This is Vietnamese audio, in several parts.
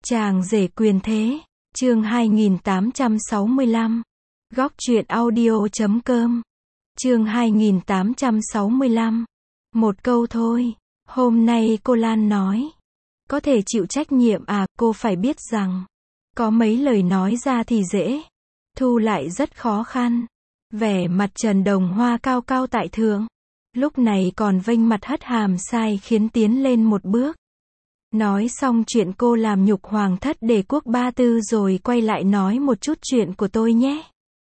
Chàng rể quyền thế, chương 2865. Góc truyện audio.com. Chương 2865. Một câu thôi. Hôm nay cô Lan nói. Có thể chịu trách nhiệm à, cô phải biết rằng. Có mấy lời nói ra thì dễ. Thu lại rất khó khăn. Vẻ mặt Trần Đồng Hoa cao cao tại thượng. Lúc này còn vênh mặt hất hàm sai khiến tiến lên một bước. Nói xong chuyện cô làm nhục hoàng thất để quốc ba tư rồi quay lại nói một chút chuyện của tôi nhé.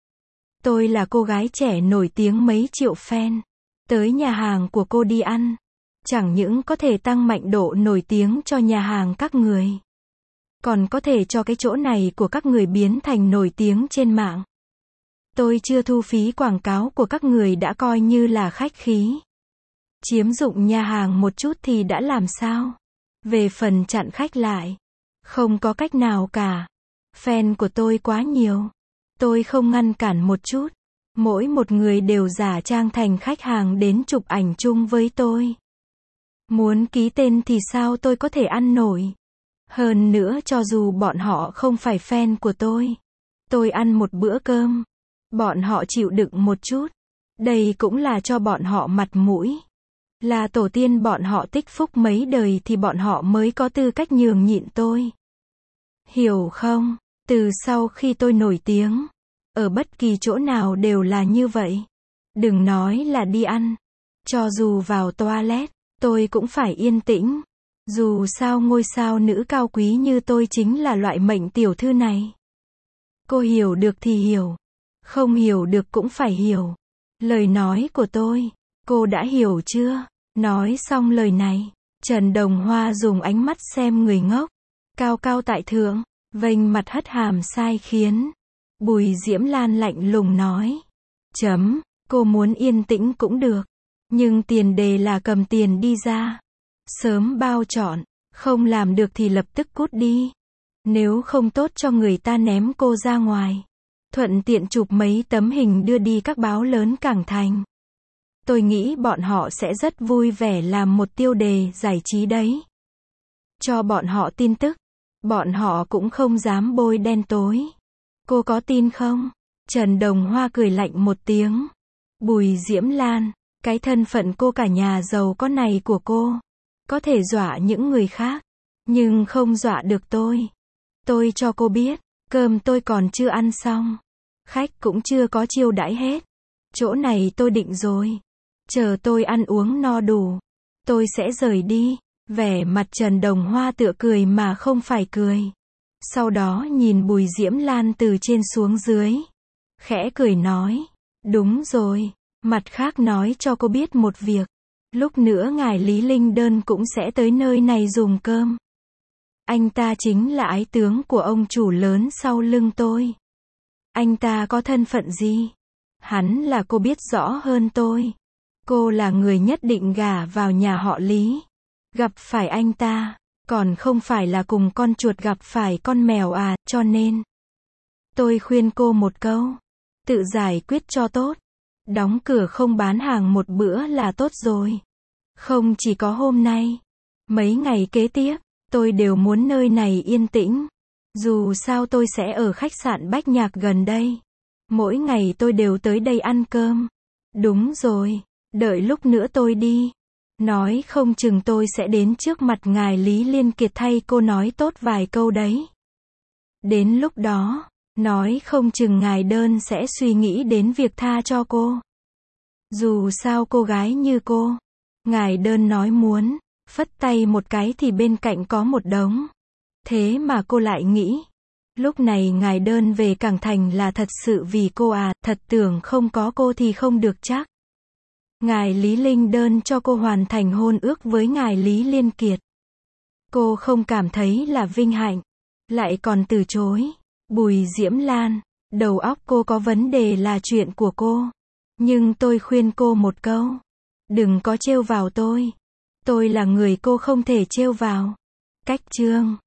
Tôi là cô gái trẻ nổi tiếng mấy triệu fan. Tới nhà hàng của cô đi ăn. Chẳng những có thể tăng mạnh độ nổi tiếng cho nhà hàng các người. Còn có thể cho cái chỗ này của các người biến thành nổi tiếng trên mạng. Tôi chưa thu phí quảng cáo của các người đã coi như là khách khí. Chiếm dụng nhà hàng một chút thì đã làm sao? Về phần chặn khách lại, không có cách nào cả. Fan của tôi quá nhiều. Tôi không ngăn cản một chút. Mỗi một người đều giả trang thành khách hàng đến chụp ảnh chung với tôi. Muốn ký tên thì sao tôi có thể ăn nổi. Hơn nữa cho dù bọn họ không phải fan của tôi ăn một bữa cơm. Bọn họ chịu đựng một chút. Đây cũng là cho bọn họ mặt mũi. Là tổ tiên bọn họ tích phúc mấy đời thì bọn họ mới có tư cách nhường nhịn tôi. Hiểu không? Từ sau khi tôi nổi tiếng, ở bất kỳ chỗ nào đều là như vậy. Đừng nói là đi ăn. Cho dù vào toilet, tôi cũng phải yên tĩnh. Dù sao ngôi sao nữ cao quý như tôi chính là loại mệnh tiểu thư này. Cô hiểu được thì hiểu. Không hiểu được cũng phải hiểu. Lời nói của tôi, cô đã hiểu chưa? Nói xong lời này, Trần Đồng Hoa dùng ánh mắt xem người ngốc. Cao cao tại thượng, vênh mặt hất hàm sai khiến. Bùi Diễm Lan lạnh lùng nói. Cô muốn yên tĩnh cũng được. Nhưng tiền đề là cầm tiền đi ra. Sớm bao chọn, không làm được thì lập tức cút đi. Nếu không tốt cho người ta ném cô ra ngoài. Thuận tiện chụp mấy tấm hình đưa đi các báo lớn cảng thành. Tôi nghĩ bọn họ sẽ rất vui vẻ làm một tiêu đề giải trí đấy. Cho bọn họ tin tức. Bọn họ cũng không dám bôi đen tối. Cô có tin không? Trần Đồng Hoa cười lạnh một tiếng. Bùi Diễm Lan, cái thân phận cô cả nhà giàu có này của cô. Có thể dọa những người khác. Nhưng không dọa được tôi. Tôi cho cô biết, cơm tôi còn chưa ăn xong. Khách cũng chưa có chiêu đãi hết. Chỗ này tôi định rồi. Chờ tôi ăn uống no đủ, tôi sẽ rời đi. Vẻ mặt Trần Đồng Hoa tựa cười mà không phải cười. Sau đó nhìn Bùi Diễm Lan từ trên xuống dưới. Khẽ cười nói. Đúng rồi. Mặt khác nói cho cô biết một việc. Lúc nữa ngài Lý Linh Đơn cũng sẽ tới nơi này dùng cơm. Anh ta chính là ái tướng của ông chủ lớn sau lưng tôi. Anh ta có thân phận gì? Hắn là cô biết rõ hơn tôi. Cô là người nhất định gả vào nhà họ Lý. Gặp phải anh ta, còn không phải là cùng con chuột gặp phải con mèo à, cho nên. Tôi khuyên cô một câu. Tự giải quyết cho tốt. Đóng cửa không bán hàng một bữa là tốt rồi. Không chỉ có hôm nay. Mấy ngày kế tiếp, tôi đều muốn nơi này yên tĩnh. Dù sao tôi sẽ ở khách sạn Bách Nhạc gần đây. Mỗi ngày tôi đều tới đây ăn cơm. Đúng rồi. Đợi lúc nữa tôi đi. Nói không chừng tôi sẽ đến trước mặt ngài Lý Liên Kiệt thay cô nói tốt vài câu đấy. Đến lúc đó, nói không chừng ngài Đơn sẽ suy nghĩ đến việc tha cho cô. Dù sao cô gái như cô, ngài Đơn nói muốn, phất tay một cái thì bên cạnh có một đống. Thế mà cô lại nghĩ, lúc này ngài Đơn về cảng thành là thật sự vì cô à, thật tưởng không có cô thì không được chắc. Ngài Lý Linh Đơn cho cô hoàn thành hôn ước với ngài Lý Liên Kiệt. Cô không cảm thấy là vinh hạnh, lại còn từ chối. Bùi Diễm Lan, đầu óc cô có vấn đề là chuyện của cô. Nhưng tôi khuyên cô một câu. Đừng có trêu vào tôi. Tôi là người cô không thể trêu vào. Cách chương